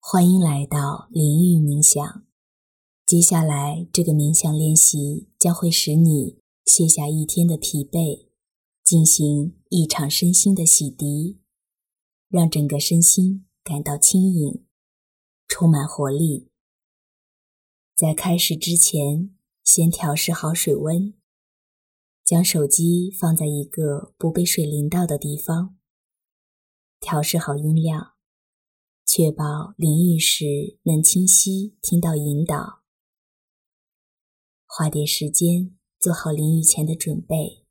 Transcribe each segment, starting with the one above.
欢迎来到淋浴冥想。接下来这个冥想练习将会使你卸下一天的疲惫，进行一场身心的洗涤，让整个身心感到轻盈，充满活力。在开始之前，先调试好水温，将手机放在一个不被水淋到的地方，调试好音量，确保淋浴时能清晰听到引导。花点时间做好淋浴前的准备。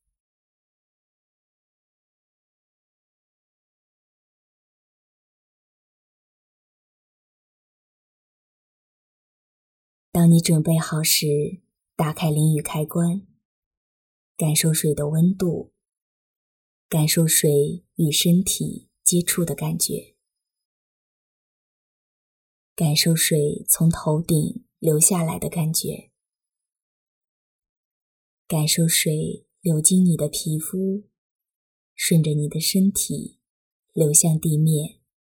当你准备好时，打开淋浴开关，感受水的温度，感受水与身体接触的感觉，感受水从头顶流下来的感觉，感受水流经你的皮肤，顺着你的身体流向地面。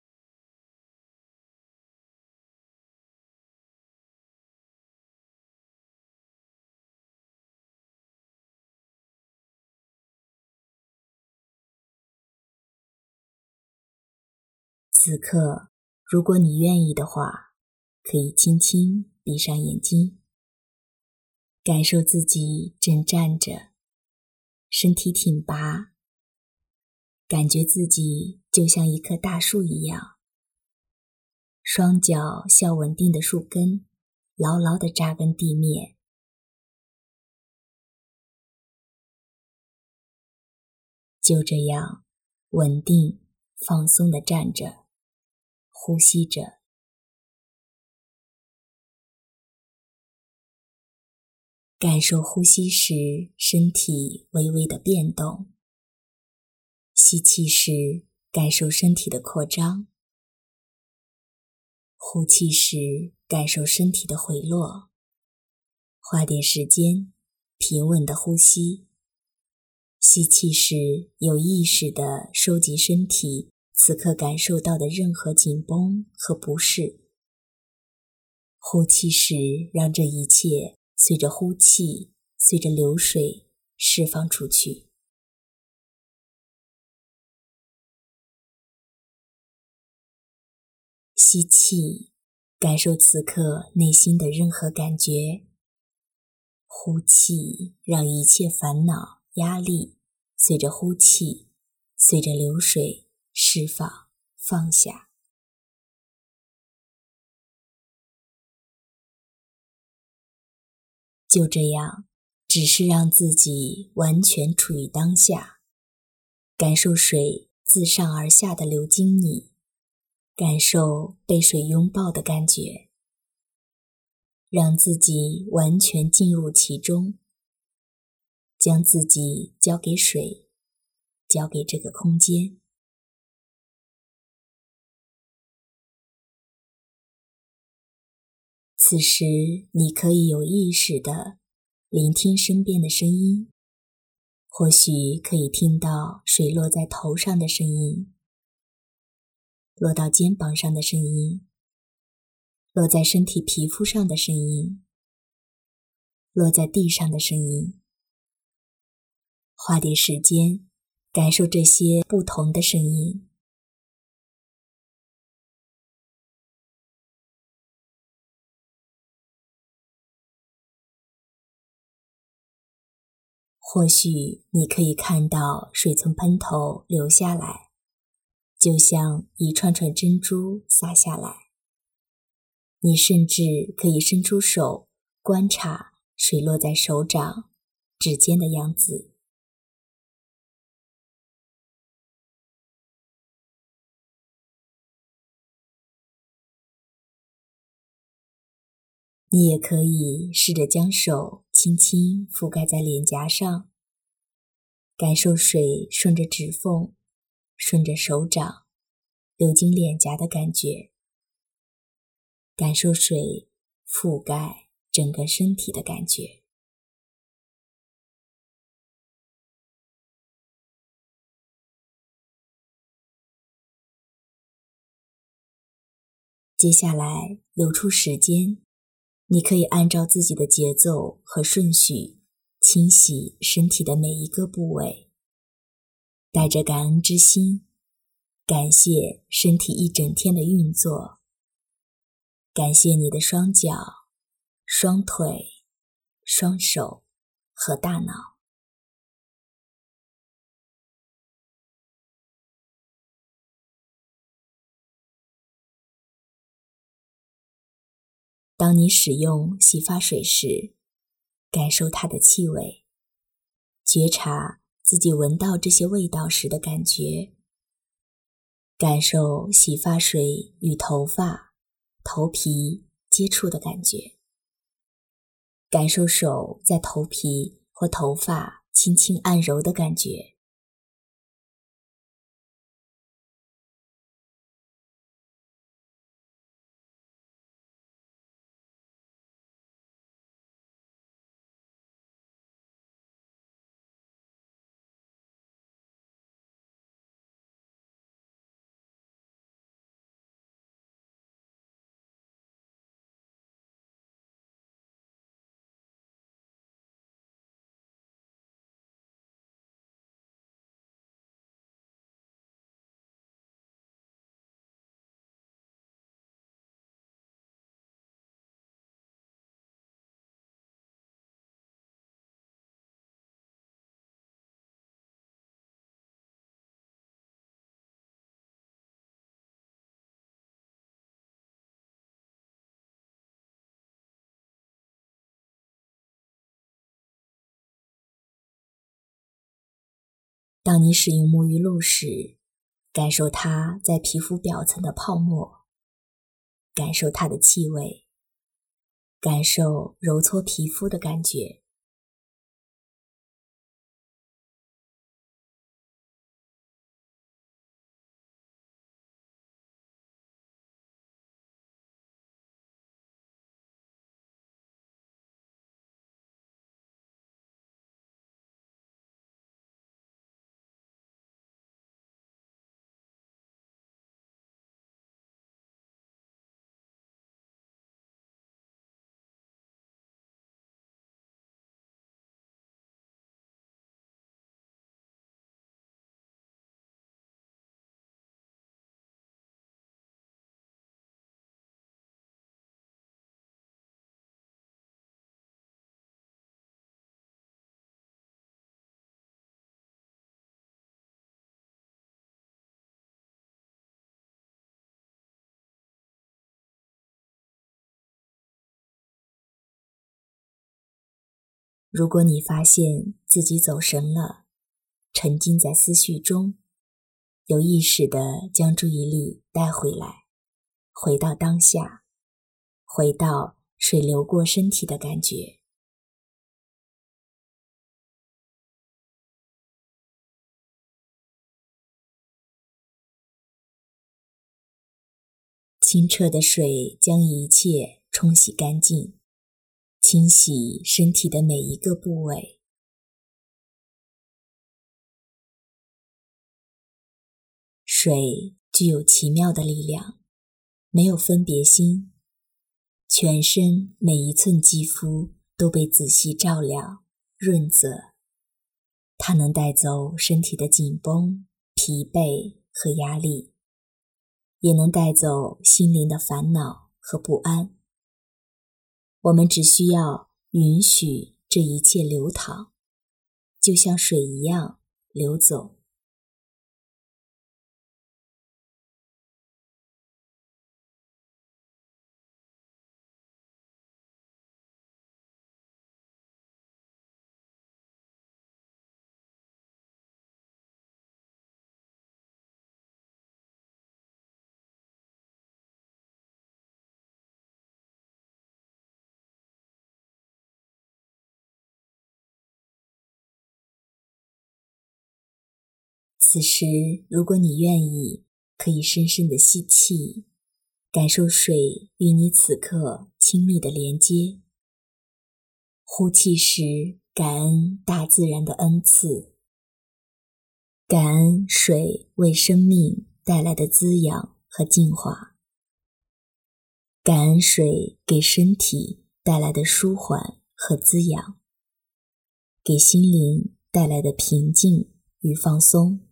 此刻，如果你愿意的话，可以轻轻闭上眼睛，感受自己正站着，身体挺拔，感觉自己就像一棵大树一样，双脚像稳定的树根，牢牢地扎根地面。就这样稳定放松地站着，呼吸着。感受呼吸时身体微微的变动，吸气时感受身体的扩张，呼气时感受身体的回落。花点时间平稳的呼吸，吸气时有意识地收集身体此刻感受到的任何紧绷和不适，呼气时让这一切随着呼气，随着流水释放出去。吸气，感受此刻内心的任何感觉。呼气，让一切烦恼、压力随着呼气，随着流水释放、放下。就这样，只是让自己完全处于当下，感受水自上而下的流经你，感受被水拥抱的感觉，让自己完全进入其中，将自己交给水，交给这个空间。此时你可以有意识地聆听身边的声音，或许可以听到水落在头上的声音，落到肩膀上的声音，落在身体皮肤上的声音，落在地上的声音。花点时间感受这些不同的声音。或许你可以看到水从喷头流下来，就像一串串珍珠洒下来。你甚至可以伸出手观察水落在手掌、指尖的样子。你也可以试着将手轻轻覆盖在脸颊上，感受水顺着指缝，顺着手掌流经脸颊的感觉，感受水覆盖整个身体的感觉。 接下来留出时间，你可以按照自己的节奏和顺序清洗身体的每一个部位，带着感恩之心，感谢身体一整天的运作，感谢你的双脚、双腿、双手和大脑。当你使用洗发水时，感受它的气味，觉察自己闻到这些味道时的感觉，感受洗发水与头发、头皮接触的感觉，感受手在头皮或头发轻轻按揉的感觉。当你使用沐浴露时，感受它在皮肤表层的泡沫，感受它的气味，感受揉搓皮肤的感觉。如果你发现自己走神了，沉浸在思绪中，有意识地将注意力带回来，回到当下，回到水流过身体的感觉。清澈的水将一切冲洗干净，清洗身体的每一个部位。水具有奇妙的力量，没有分别心，全身每一寸肌肤都被仔细照料、润泽。它能带走身体的紧绷、疲惫和压力，也能带走心灵的烦恼和不安。我们只需要允许这一切流淌，就像水一样流走。此时，如果你愿意，可以深深地吸气，感受水与你此刻亲密的连接。呼气时，感恩大自然的恩赐，感恩水为生命带来的滋养和净化。 感恩水给身体带来的舒缓和滋养，给心灵带来的平静与放松。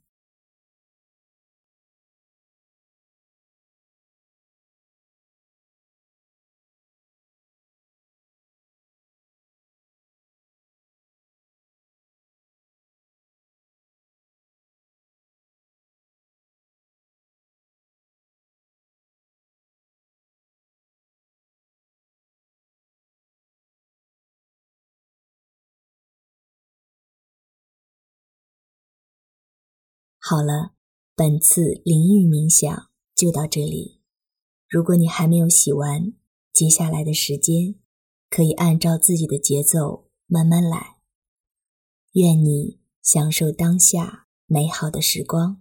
好了，本次灵域冥想就到这里。如果你还没有洗完，接下来的时间可以按照自己的节奏慢慢来。愿你享受当下美好的时光。